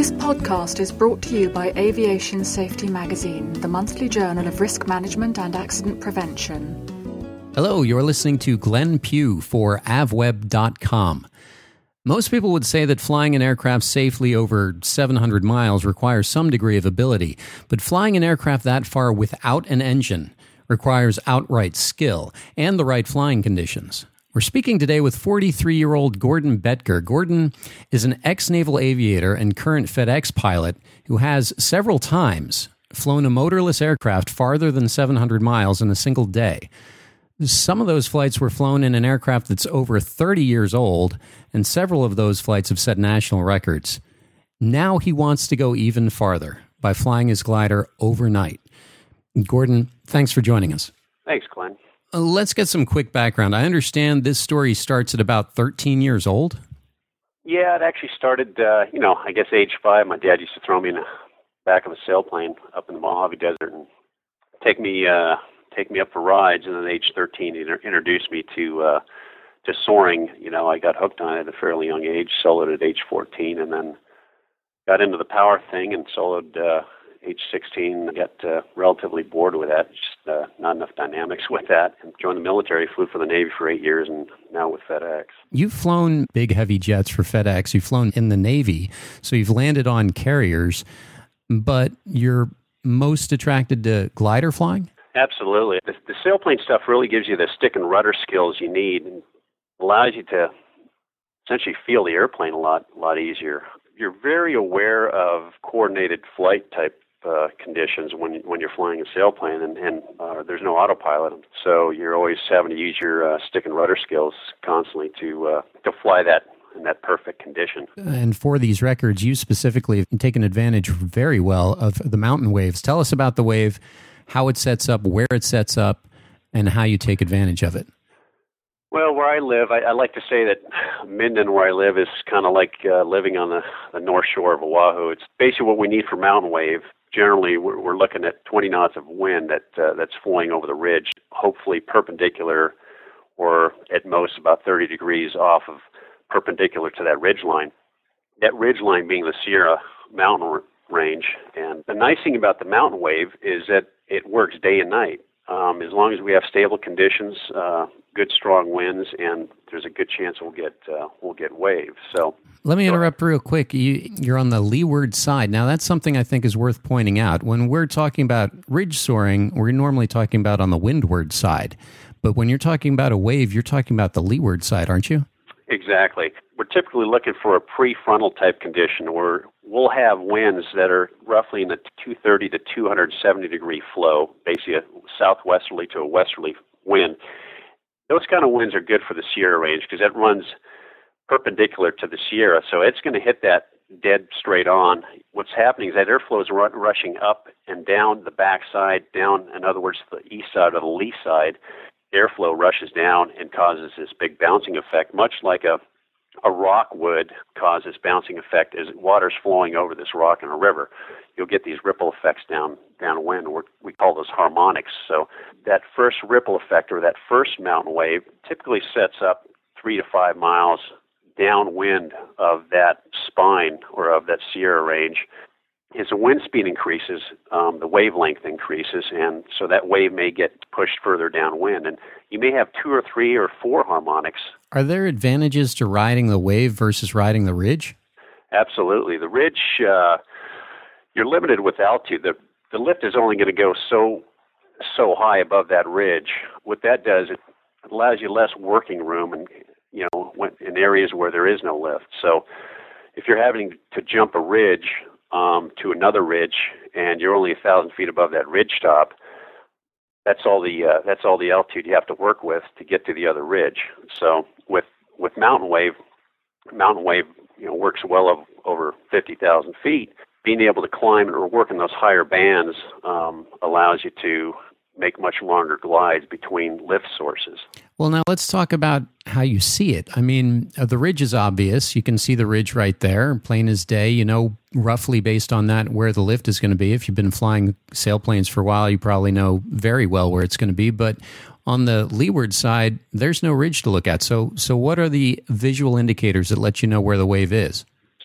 This podcast is brought to you by Aviation Safety Magazine, the monthly journal of risk management and accident prevention. Hello, you're listening to Glenn Pugh for avweb.com. Most people would say that flying an aircraft safely over 700 miles requires some degree of ability, but flying an aircraft that far without an engine requires outright skill and the right flying conditions. We're speaking today with 43-year-old Gordon Boettger. Gordon is an ex-naval aviator and current FedEx pilot who has several times flown a motorless aircraft farther than 700 miles in a single day. Some of those flights were flown in an aircraft that's over 30 years old, and several of those flights have set national records. Now he wants to go even farther by flying his glider overnight. Gordon, thanks for joining us. Thanks, Glenn. Let's get some quick background. I understand this story starts at about 13 years old? Yeah, it actually started, I guess age 5. My dad used to throw me in the back of a sailplane up in the Mojave Desert and take me up for rides. And then at age 13, he introduced me to soaring. I got hooked on it at a fairly young age, soloed at age 14, and then got into the power thing and soloed age 16. Got relatively bored with that, just not enough dynamics with that, and joined the military, flew for the Navy for 8 years, and now with FedEx. You've flown big, heavy jets for FedEx. You've flown in the Navy, so you've landed on carriers, but you're most attracted to glider flying? Absolutely. The sailplane stuff really gives you the stick and rudder skills you need and allows you to essentially feel the airplane a lot easier. You're very aware of coordinated flight type conditions when you're flying a sailplane, and there's no autopilot, so you're always having to use your stick and rudder skills constantly to fly that in that perfect condition. And for these records, you specifically have taken advantage very well of the mountain waves. Tell us about the wave, how it sets up, where it sets up, and how you take advantage of it. Well, where I live, I like to say that Minden, where I live, is kind of like living on the north shore of Oahu. It's basically what we need for mountain wave. Generally, we're looking at 20 knots of wind that's flowing over the ridge, hopefully perpendicular or at most about 30 degrees off of perpendicular to that ridge line. That ridge line being the Sierra mountain range. And the nice thing about the mountain wave is that it works day and night. As long as we have stable conditions, good strong winds, and there's a good chance we'll get waves. So let me interrupt real quick. You're on the leeward side. Now that's something I think is worth pointing out. When we're talking about ridge soaring, we're normally talking about on the windward side. But when you're talking about a wave, you're talking about the leeward side, aren't you? Exactly. We're typically looking for a prefrontal type condition where we'll have winds that are roughly in the 230 to 270 degree flow, basically a southwesterly to a westerly wind. Those kind of winds are good for the Sierra range because that runs perpendicular to the Sierra, so it's going to hit that dead straight on. What's happening is that airflow is rushing up and down the backside, down, in other words, the east side or the lee side. Airflow rushes down and causes this big bouncing effect, much like a rock would cause this bouncing effect as water's flowing over this rock in a river. You'll get these ripple effects downwind. We call those harmonics. So that first ripple effect or that first mountain wave typically sets up 3 to 5 miles downwind of that spine or of that Sierra range. As the wind speed increases, the wavelength increases, and so that wave may get pushed further downwind. And you may have 2 or 3 or 4 harmonics. Are there advantages to riding the wave versus riding the ridge? Absolutely. The ridge, you're limited with altitude. The lift is only going to go so high above that ridge. What that does, it allows you less working room and in areas where there is no lift. So if you're having to jump a ridge to another ridge, and you're only 1,000 feet above that ridge top, that's all the altitude you have to work with to get to the other ridge. So with mountain wave works well over 50,000 feet. Being able to climb or work in those higher bands allows you to make much longer glides between lift sources. Well, now let's talk about how you see it. I mean, the ridge is obvious. You can see the ridge right there, plain as day. You know, roughly based on that, where the lift is going to be. If you've been flying sailplanes for a while, you probably know very well where it's going to be. But on the leeward side, there's no ridge to look at. So what are the visual indicators that let you know where the wave is?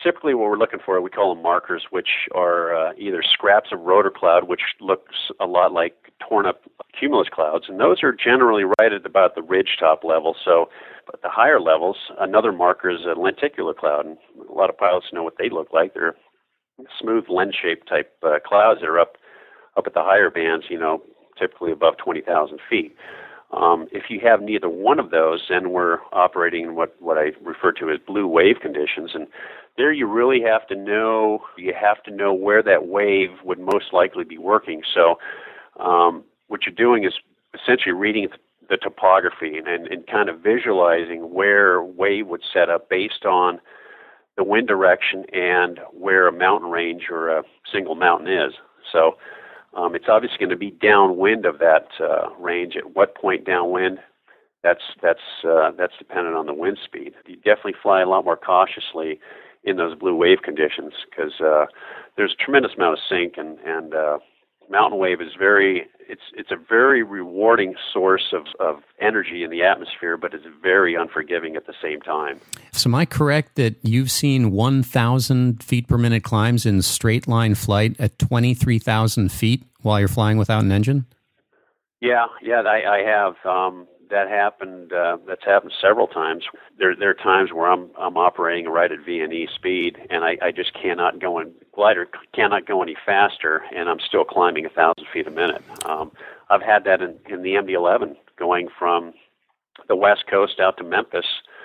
typically what we're looking for, we call them markers, which are either scraps of rotor cloud, which looks a lot like torn up cumulus clouds, and those are generally right at about the ridge top level. So at the higher levels, another marker is a lenticular cloud, and a lot of pilots know what they look like. They're smooth lens-shaped type clouds that are up at the higher bands, typically above 20,000 feet. If you have neither one of those, then we're operating in what I refer to as blue wave conditions, and there you really have to know where that wave would most likely be working. So what you're doing is essentially reading the topography and kind of visualizing where a wave would set up based on the wind direction and where a mountain range or a single mountain is. So it's obviously going to be downwind of that range. At what point downwind? That's dependent on the wind speed. You definitely fly a lot more cautiously in those blue wave conditions because there's a tremendous amount of sink, and mountain wave is it's a very rewarding source of energy in the atmosphere, but it's very unforgiving at the same time. So am I correct that you've seen 1,000 feet per minute climbs in straight line flight at 23,000 feet while you're flying without an engine? Yeah, I have. That happened. That's happened several times. There are times where I'm operating right at VNE speed, and I just cannot go in. Glider cannot go any faster, and I'm still climbing 1,000 feet a minute. I've had that in the MD-11 going from the West Coast out to Memphis.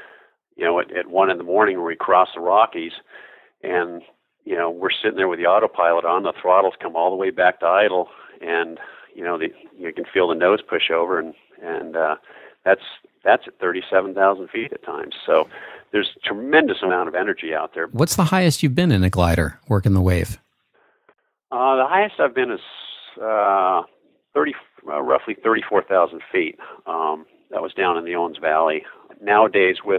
At 1 a.m, where we cross the Rockies, and we're sitting there with the autopilot on. The throttles come all the way back to idle, and you can feel the nose push over, and that's at 37,000 feet at times. So there's a tremendous amount of energy out there. What's the highest you've been in a glider working the wave? The highest I've been is roughly 34,000 feet. That was down in the Owens Valley. Nowadays, with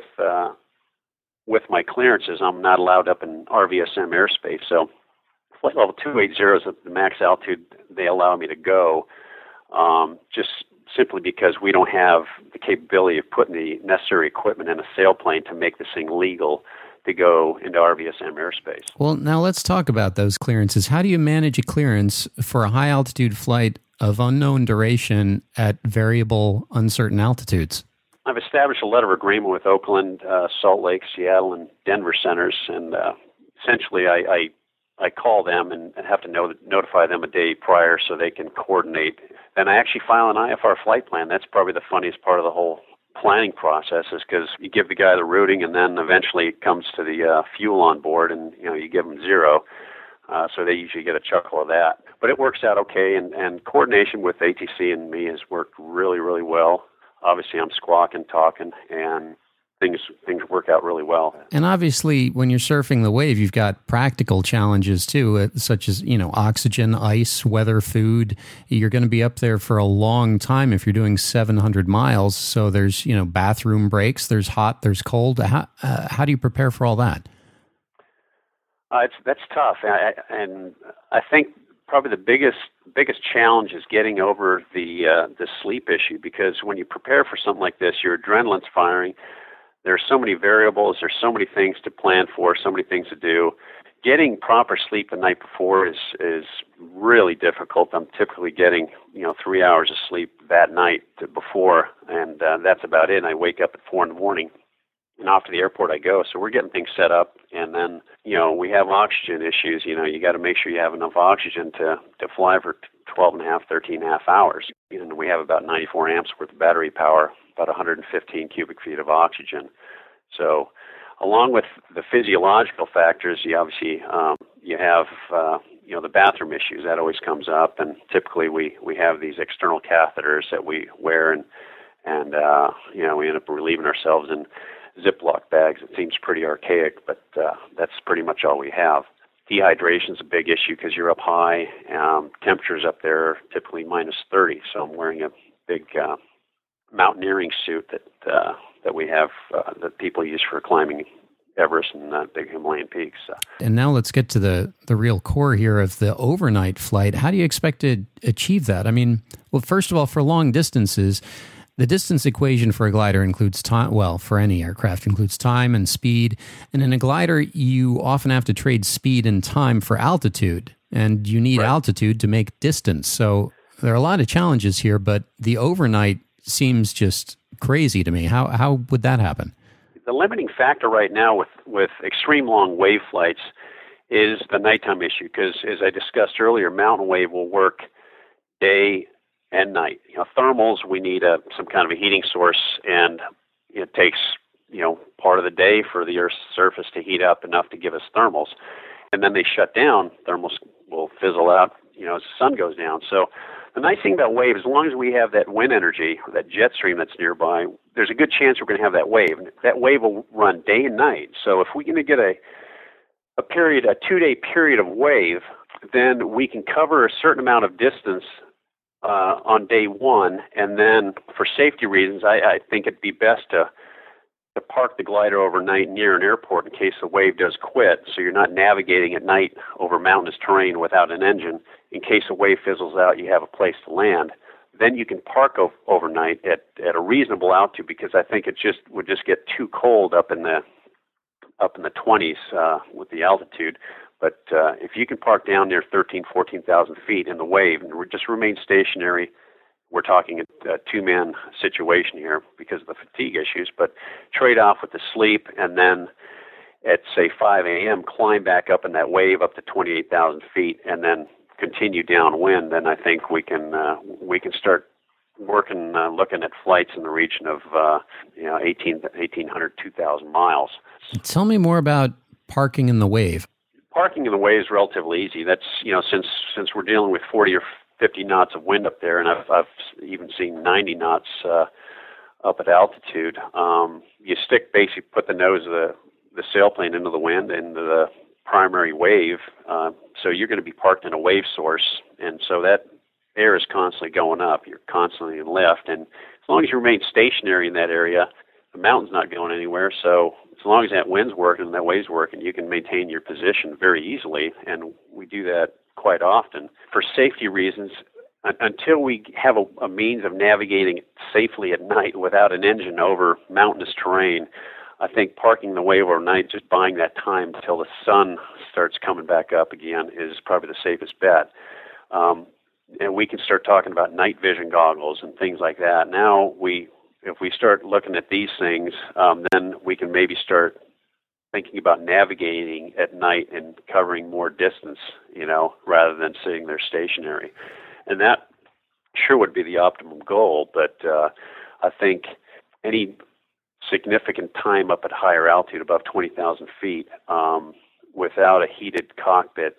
my clearances, I'm not allowed up in RVSM airspace. So flight level 280 is at the max altitude they allow me to go. Just simply because we don't have the capability of putting the necessary equipment in a sailplane to make this thing legal to go into RVSM airspace. Well, now let's talk about those clearances. How do you manage a clearance for a high-altitude flight of unknown duration at variable, uncertain altitudes? I've established a letter of agreement with Oakland, Salt Lake, Seattle, and Denver centers, and essentially I call them and have to notify them a day prior so they can coordinate. Then I actually file an IFR flight plan. That's probably the funniest part of the whole planning process, is because you give the guy the routing, and then eventually it comes to the fuel on board, and you give them zero. So they usually get a chuckle of that. But it works out okay, and coordination with ATC and me has worked really, really well. Obviously, I'm squawking, talking, and things work out really well. And obviously, when you're surfing the wave, you've got practical challenges too, such as, oxygen, ice, weather, food. You're going to be up there for a long time if you're doing 700 miles. So there's, bathroom breaks, there's hot, there's cold. How do you prepare for all that? That's tough. And I think probably the biggest challenge is getting over the sleep issue, because when you prepare for something like this, your adrenaline's firing. There's so many variables. There's so many things to plan for, so many things to do. Getting proper sleep the night before is really difficult. I'm typically getting 3 hours of sleep that night before, and that's about it. And I wake up at 4 a.m, and off to the airport I go. So we're getting things set up, and then we have oxygen issues. You got to make sure you have enough oxygen to fly for 13 and a half hours. And we have about 94 amps worth of battery power, about 115 cubic feet of oxygen. So along with the physiological factors, you obviously you have the bathroom issues. That always comes up, and typically we have these external catheters that we wear, and we end up relieving ourselves in Ziploc bags. It seems pretty archaic, but that's pretty much all we have. Dehydration is a big issue because you're up high. Temperatures up there are typically minus 30, so I'm wearing a big mountaineering suit that we have that people use for climbing Everest and big Himalayan peaks. And now let's get to the real core here of the overnight flight. How do you expect to achieve that? I mean, well, first of all, for long distances, The distance equation for a glider includes time, well, for any aircraft, includes time and speed. And in a glider, you often have to trade speed and time for altitude, and you need altitude to make distance. So there are a lot of challenges here, but the overnight seems just crazy to me. How would that happen? The limiting factor right now with extreme long wave flights is the nighttime issue, because as I discussed earlier, mountain wave will work day and night. Thermals, we need some kind of a heating source, and it takes part of the day for the Earth's surface to heat up enough to give us thermals, and then they shut down. Thermals will fizzle out as the sun goes down. So the nice thing about wave, as long as we have that wind energy, or that jet stream that's nearby, there's a good chance we're going to have that wave. That wave will run day and night. So if we're going to get a 2-day period of wave, then we can cover a certain amount of distance on day one, and then for safety reasons, I think it'd be best to park the glider overnight near an airport in case the wave does quit, so you're not navigating at night over mountainous terrain without an engine. In case a wave fizzles out, you have a place to land. Then you can park overnight at a reasonable altitude, because I think it would just get too cold up in the 20s with the altitude. But if you can park down near 14,000 feet in the wave and just remain stationary, we're talking a two-man situation here because of the fatigue issues, but trade off with the sleep, and then at, say, 5 a.m., climb back up in that wave up to 28,000 feet and then continue downwind, then I think we can start working, looking at flights in the region of 1,800, 2,000 miles. Tell me more about parking in the wave. Parking in the wave is relatively easy. That's, since we're dealing with 40 or 50 knots of wind up there, and I've even seen 90 knots up at altitude. You put the nose of the sailplane into the wind, into the primary wave, so you're going to be parked in a wave source, and so that air is constantly going up. You're constantly in lift, and as long as you remain stationary in that area, the mountain's not going anywhere, so as long as that wind's working and that wave's working, you can maintain your position very easily, and we do that quite often. For safety reasons, until we have a means of navigating safely at night without an engine over mountainous terrain, I think parking the wave overnight, just buying that time until the sun starts coming back up again, is probably the safest bet. And we can start talking about night vision goggles and things like that. Now, if we start looking at these things, then we can maybe start thinking about navigating at night and covering more distance, rather than sitting there stationary. And that sure would be the optimum goal, but I think any significant time up at higher altitude, above 20,000 feet, without a heated cockpit,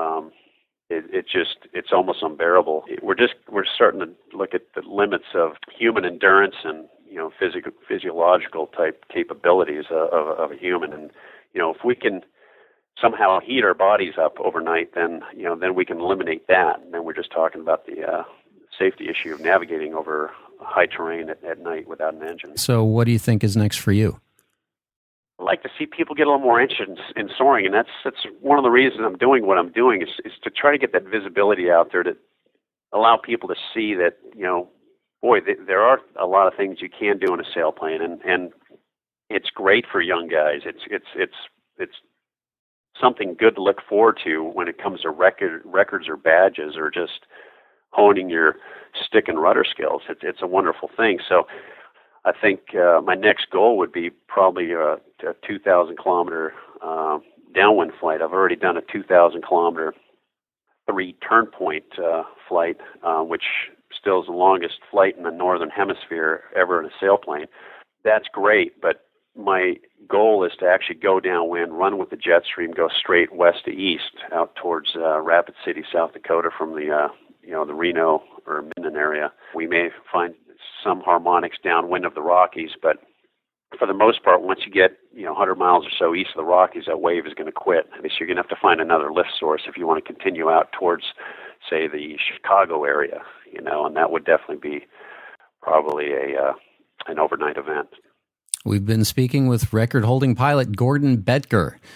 it's almost unbearable. We're starting to look at the limits of human endurance and physiological type capabilities of a human, and if we can somehow heat our bodies up overnight, then we can eliminate that, and then we're just talking about the safety issue of navigating over high terrain at night without an engine. So what do you think is next for you? I'd like to see people get a little more interested in soaring, and that's one of the reasons I'm doing what I'm doing is to try to get that visibility out there, to allow people to see that, there are a lot of things you can do in a sailplane, and it's great for young guys. It's something good to look forward to when it comes to records or badges or just honing your stick and rudder skills. It's a wonderful thing. So I think my next goal would be probably a 2,000-kilometer downwind flight. I've already done a 2,000-kilometer 3-turn point flight, which still is the longest flight in the northern hemisphere ever in a sailplane. That's great, but my goal is to actually go downwind, run with the jet stream, go straight west to east out towards Rapid City, South Dakota, from the Reno or Minden area. We may find some harmonics downwind of the Rockies, but for the most part, once you get 100 miles or so east of the Rockies, that wave is going to quit. So you're going to have to find another lift source if you want to continue out towards, say, the Chicago area, and that would definitely be probably an overnight event. We've been speaking with record-holding pilot Gordon Boettger.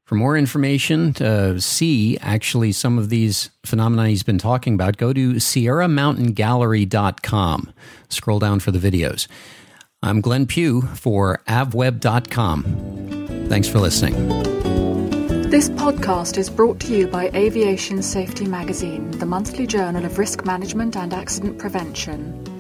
For more information, to see actually some of these phenomena he's been talking about, go to SierraMountainGallery.com. Scroll down for the videos. I'm Glenn Pugh for AvWeb.com. Thanks for listening. This podcast is brought to you by Aviation Safety Magazine, the monthly journal of risk management and accident prevention.